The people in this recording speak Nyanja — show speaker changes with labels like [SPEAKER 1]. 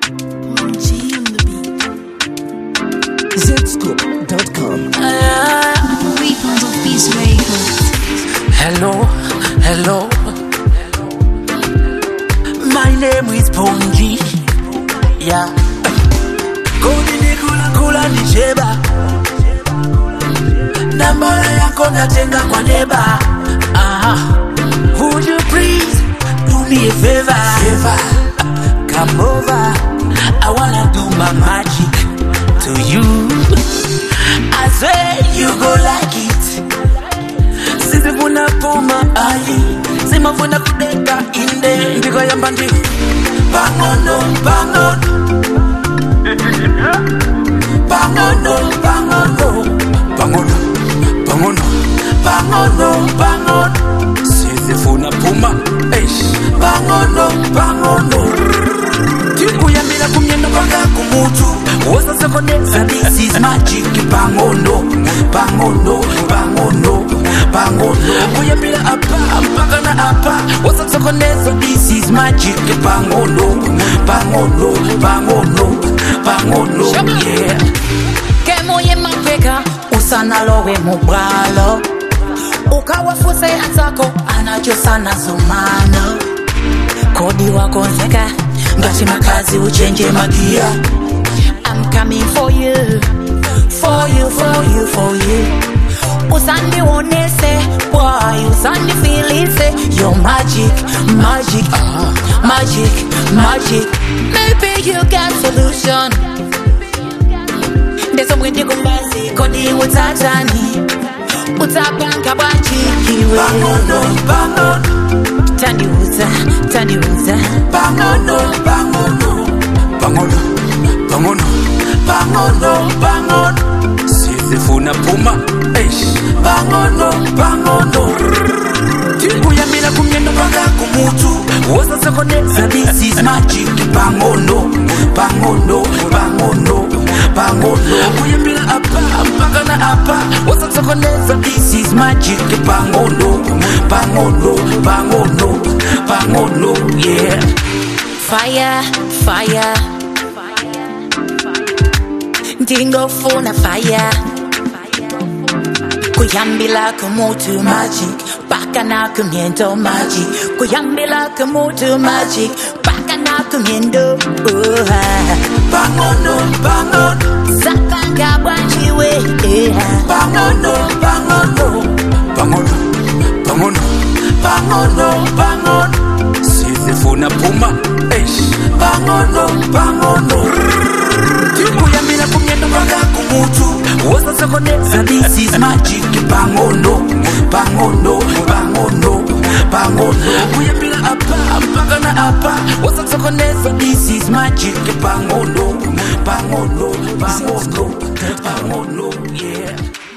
[SPEAKER 1] Zscoop.com.
[SPEAKER 2] Weapons of Peace Records.
[SPEAKER 3] Hello. My name is Ponji. Yeah. Kodi ni kula nijeba. Nambara yako natenga kwa neba. Would you please do me a favor? Come over. I wanna do my magic to you. I swear you go like it. Sisi funa puma ali. Sima funa kudeka inde. Ndigo ya mbandi. Bangono. Sisi funa puma. Bangono. Tiku ya mila kumyendo panga kumutu. Wasa sekoneza, this is magic. Bangono. Kuya mila apa, mpaka na apa. Wasa sekoneza, this is magic. Bangono. Yeah.
[SPEAKER 4] Kemo ye mapeka, usana lowe mubalo. Ukawa fuse atako, anacho sana zumano. Kodi wako nzeka, ngashi makazi uchenje magia. I'm coming for you. Usandi wonese, boy, usandi feelise. You're magic. Maybe you got solution. There's some windy kumbazi, kodi utatani. Utapanga banchikiwe.
[SPEAKER 3] Bangono.
[SPEAKER 4] Tandiuza.
[SPEAKER 3] Bangono. Sisi funa puma. Bangono. Tiku ya mila kumyendo panga kumutu. Wasa sekoneza, this is magic. Bangono. Kuya mila apa, mpaka na apa. Wasa sekoneza, this is magic. Bangono. Yeah.
[SPEAKER 4] Fire. Ndingo funa fire. Kuyambila kumutu magic. Baka na kumiendo magic. Kuyambila kumutu magic. Baka na kumiendo.
[SPEAKER 3] Bangono.
[SPEAKER 4] Zapanga banchiwe.
[SPEAKER 3] Bangono. Sisi funa puma. Bangono. Tiku ya mila kumyendo panga kumutu. Wasa sekoneza, this is magic. Bangono. Kuya mila apa, mpaka na apa. Wasa sekoneza, this is magic. Bangono. Yeah.